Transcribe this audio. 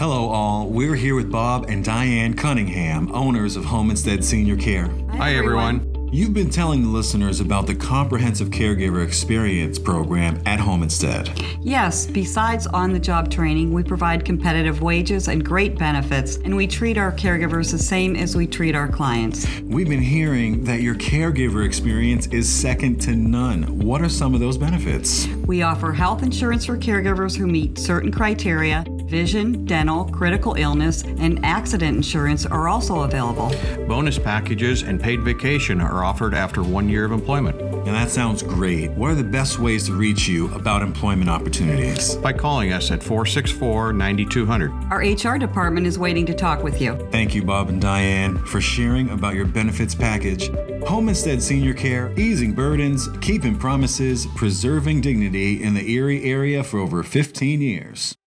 Hello all, we're here with Bob and Diane Cunningham, owners of Home Instead Senior Care. Hi everyone. You've been telling the listeners about the Comprehensive Caregiver Experience program at Home Instead. Yes, besides on-the-job training, we provide competitive wages and great benefits, and we treat our caregivers the same as we treat our clients. We've been hearing that your caregiver experience is second to none. What are some of those benefits? We offer health insurance for caregivers who meet certain criteria. Vision, dental, critical illness, and accident insurance are also available. Bonus packages and paid vacation are offered after 1 year of employment. And that sounds great. What are the best ways to reach you about employment opportunities? By calling us at 464-9200. Our HR department is waiting to talk with you. Thank you, Bob and Diane, for sharing about your benefits package. Home Instead Senior Care, easing burdens, keeping promises, preserving dignity in the Erie area for over 15 years.